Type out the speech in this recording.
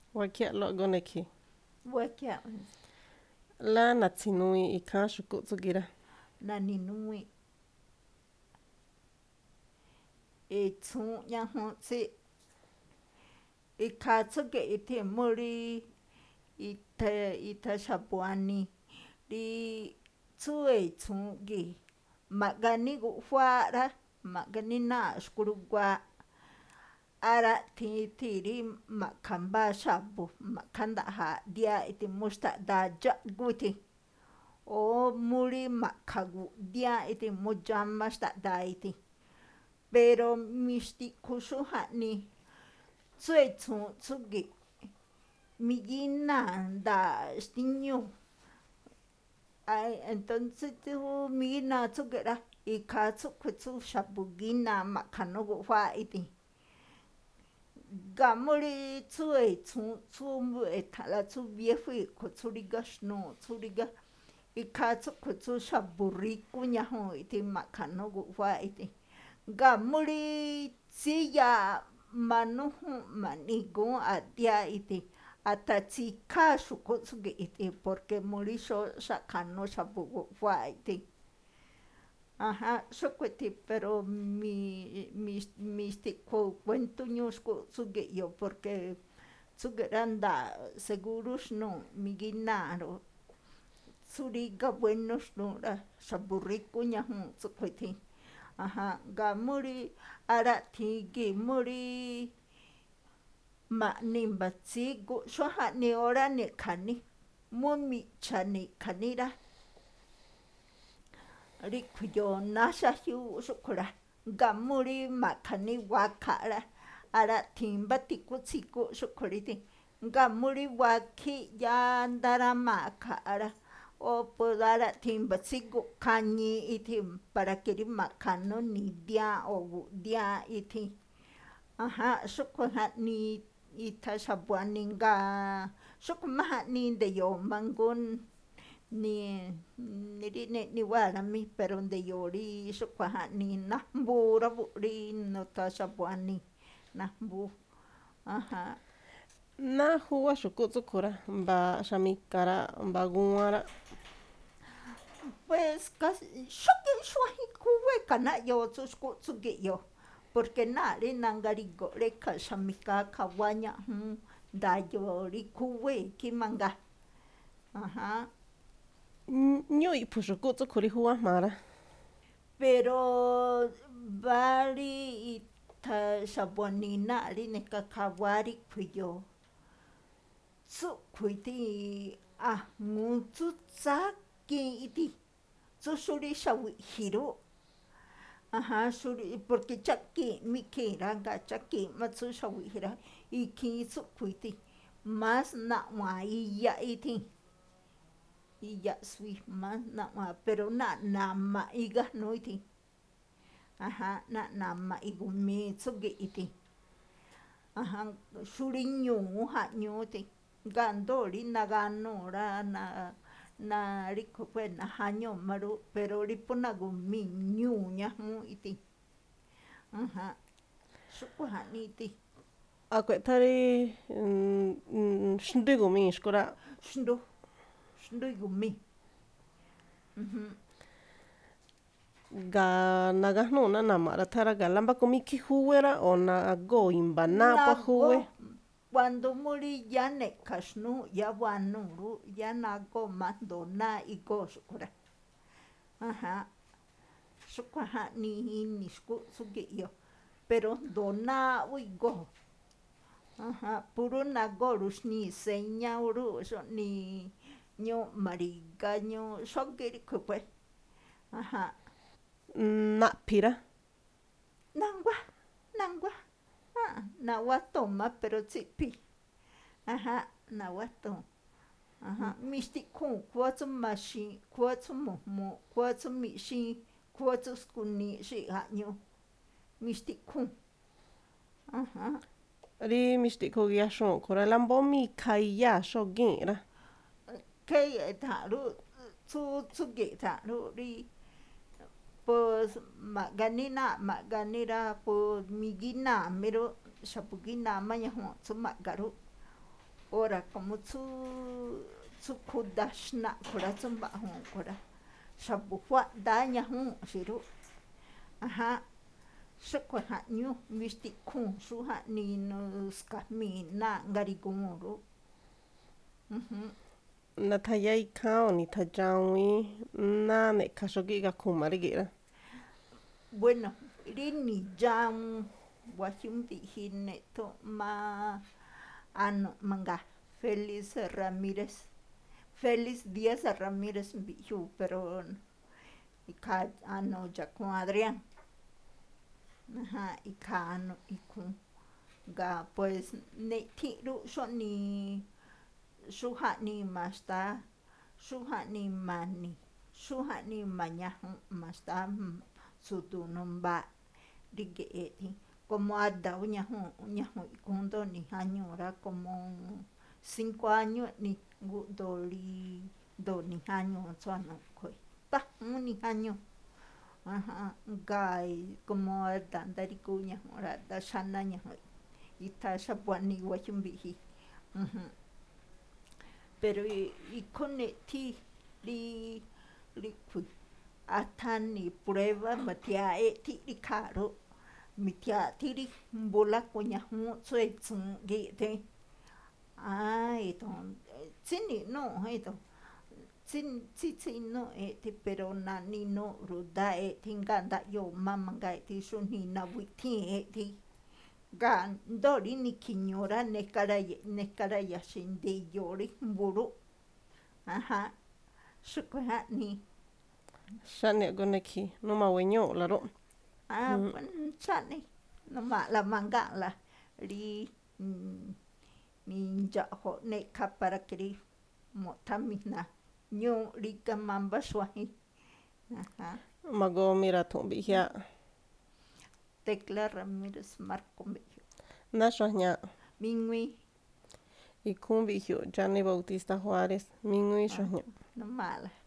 Wakiaꞌ loꞌogoneki. Wakiaꞌ La natsinuiꞌ ikháa xu̱kúꞌ tsúgiiꞌ rá. na̱ni̱nuwii̱ꞌ tsu̱únꞌ ñajuun tsí ikhaa tsúge̱ꞌ ithee̱ mú rí ithan xa̱bu̱ wanii rí tsúwee̱ tsu̱únꞌ gii̱ ma̱ꞌganí guꞌjuááꞌ rá, ma̱ꞌganí náa̱ꞌ xkurugua̱a̱ꞌ, ára̱ꞌthi̱i̱n ithii̱ rí ma̱ꞌkha̱ mbáa xa̱bu̱ ma̱ꞌkha̱ndaꞌja̱a̱ a̱ꞌdiáaꞌ ithii̱ mú xtaꞌdaa dxáꞌgú ithii̱, o mú rí ma̱ꞌkha̱ gu̱ꞌdiááꞌ ithii̱ mú dxámá xtaꞌdaa ithii̱, pero mixtiꞌkhu xú jaꞌnii tsúwee̱ tsu̱únꞌ tsúgi̱ꞌ migínáa̱ nda̱a̱ꞌ xtíñúu̱, entonces tsú migínáa̱ tsúge̱ꞌ rá, ikhaa tsúꞌkhue̱n tsú xa̱bu̱ gínáa̱ ma̱ꞌkha̱nú guꞌjuááꞌ ithii̱. Ngáa̱ mú rí tsúwee̱ tsu̱únꞌ tsú e̱tha̱nꞌlaꞌ tsú biéjuíi̱ a̱ꞌkhue̱n tsú rígá xnuu̱ tsú rígá, ikhaa tsúꞌkhue̱n tsú xa̱bu̱ rígú ñajuu̱n ithii̱ ma̱ꞌkha̱nú guꞌjuááꞌ ithii̱. Ngáa̱ mú rí tsíyaaꞌ manújúnꞌ ma̱ꞌniꞌgu̱ún a̱ꞌdiáaꞌ ithii̱, a̱ta̱ tsikháa xu̱kúꞌ tsúge̱ꞌ ithii̱ porque mú rí xáꞌkha̱nú xa̱bu̱ guꞌjuááꞌ ithii̱. Xúꞌkhue̱n ithii̱ pero mixtiꞌkhu kuéntú ñúúꞌ xkúꞌ tsúge̱ꞌ iyo̱o̱ porque tsúge̱ꞌ rá nda̱a̱ꞌ seguro xnuu̱ migínáa̱ tsú rígá buénú xnuu̱ rá, xa̱bu̱ rígú ñajuu̱n tsúꞌkhue̱n ithii̱. Ngáa̱ mú rí ára̱ꞌthi̱in gii̱ mú rí ma̱ꞌni mba̱ tsígu xó jaꞌnii órá niꞌkha̱ní, mú miꞌcha̱ niꞌkha̱ní rá, ríꞌkhui̱ iyoo náxájyúú xúꞌkhui̱ rá, ngáa̱ mú rí ma̱ꞌkha̱ní wakha̱ꞌ rá, ára̱ꞌthi̱in mbá tikú tsiguꞌ xúꞌkhui̱ rí ithii̱, ngáa̱ mú rí wakhíꞌ yáá ndárámaa̱ kha̱ꞌ rá, ára̱ꞌthi̱in mba̱ tsíguꞌ khañiiꞌ ithii̱ para que rí ma̱ꞌkha̱nú ni̱diaa̱ꞌ o gu̱ꞌdiaaꞌ ithii̱. Xúꞌkhue̱n jaꞌnii ithan xa̱bu̱ wanii, ngáa̱ xúꞌkhue̱n má jaꞌnii nde̱yo̱o̱ manguá ni rí neꞌni wáa̱ rá mí, pero nde̱yo̱o̱ rí xúꞌkhue̱n jaꞌnii najmbuu rá buꞌ rí nuthan xa̱bu̱ wanii, najmbuu. Náá júwá xu̱kúꞌ tsúꞌkhui̱ rá, mbaaꞌ xa̱mika̱ rá, mbá gúwánꞌ rá. Pues xógíꞌ xuajen khúwé e̱ka̱ naꞌyoo tsú xkúꞌ tsúge̱ꞌ iyo̱o̱, porque náa̱ꞌ rí nangari̱go̱nꞌ rékha̱ xa̱mi̱ka̱ khaa wáñaꞌjúún nda̱yo̱o̱ rí khúwée̱ khín mangaa. Ñúúꞌ iꞌphu̱ xu̱kúꞌ tsúꞌkhui̱ rí júwá jma̱a rá. Pero mbá rí ithan xa̱bu̱ wanii náa̱ꞌ rí ne̱ka khawáá ríꞌkhui̱ iyoo, tsúꞌkhui̱ ithii̱ a̱jmu̱u tsú tsákiin ithii̱, tsú xó rí xa̱wi̱ꞌji̱ rúꞌ, porque chákii̱n má ikhii̱n rá, ngáa̱ chákii̱n má tsú xa̱wi̱ꞌji̱ rá, ikhiin tsúꞌkhui̱ ithii̱, más naꞌwa̱a̱n iyaꞌ ithii̱, iyaꞌ xuwi̱jma̱ naꞌwa̱a̱n pero náa̱ꞌ na̱ma̱ꞌ igájnuu ithii̱, náa̱ꞌ na̱ma̱ꞌ i̱gu̱mii tsúge̱ꞌ ithii̱, xó rí ñu̱u̱ jaꞌñuu ithii̱, ngáa̱ i̱ndo̱ó rí naganúu̱ rá, ríꞌkhui̱ pues najáñúu̱ má rúꞌ, pero rí phú nagu̱mii̱ ñuu̱ ñajúún ithii̱. Xúꞌkhue̱n jaꞌnii ithii̱. A̱ꞌkhue̱n eꞌthá rí xndú igu̱mii̱ xkui̱ rá. Xndú igu̱mii̱. Ga̱a nagájnúu̱ ná na̱ma̱ ra̱ꞌthá rá, ga̱a mbáku má ikhí júwé rá, o nagóo̱ i̱mba̱ náá puée̱ júwé. Cuando mú rí yáá ne̱ꞌkha̱ xnúu̱ꞌ yáá wanúu̱ rúꞌ, yáá nagóo̱ má a̱jndo̱o náá igóo̱ xúꞌkhui̱ rá. Xúꞌkhue̱n jaꞌnii ini̱ xkúꞌ tsúge̱ꞌ iyo̱o̱, pero a̱jndo̱o náá ú igóo̱, purú nagóo̱ ruxnii̱ señá ú rúꞌ, xóꞌnii ñúúꞌ ma̱ri̱gá ñúúꞌ xógíꞌ ríꞌkhui̱ pues. Naꞌphi̱ rá. Na̱nguá, nawátuu̱n má pero tsíꞌphi̱, nawátuu̱n, mixtiꞌkhuu̱n khúwá tsú maxiin, khúwá tsú mu̱jmu̱u̱ꞌ, khúwá tsú miꞌxíin, khúwá tsú skuniiꞌ xíi̱ꞌ jaꞌñuu, mixtiꞌkhuu̱n. Rí mixtiꞌkhu giaxuu̱n a̱ꞌkhue̱n rá, lámbóó má ikhaa iyáa̱ xógíi̱nꞌ rá. E̱tha̱nꞌ rúꞌ, tsú tsúge̱ꞌ e̱tha̱nꞌ rúꞌ rí pus ma̱ꞌganí náa̱ꞌ ma̱ꞌganí rá, pus migínáa̱ mí rúꞌ, xa̱bu̱ gínáa̱ má ñajuu̱n tsú ma̱ꞌga rúꞌ. ora como su kudashna kura tsumba hon kura shabu hua daña hon shiru aha shukwa ha nyu misti kun su ha ni no skamina ngari gumuru Na thayai ka o ni thayawi na ne kashogi ga kumarigira. bueno rini jam wajimbi hine to ma ano manga Félix Díaz Ramírez mbihu pero ika ano ya con Adrián aha ika ano ikun ga pues ne tiru shoni shuha ni masta shuha ni mani shuha ni maña masta sutu nomba dige eti como ada uña ikundo ni añora como 5 años ni do ni año sono koi ta ni año aha gai como ada dari kuña ora da shana nya ita shabwani wachumbihi pero ikone ti li kui atani prueba matia eti ikaro mitia tiri mbola kuña tsue tsun gete ai ton tsini no eto tsi no eti pero nani no ruda eti nganda yo mama ga eti shuni na witi eti ga ndori ni kinyora nekara ya shinde yori mburu aha shukwa ni Shani goneki no ma wenyo laro. chani no ma la manga la ri ninja ho ne kapara kiri motamina nyo rika mamba swahi aha Mago mira tumbi hia. Tecla Ramírez Marco Mejio Na shanya Mingui ikumbi hio Gianni Bautista Juárez. Mingui shanya. no mala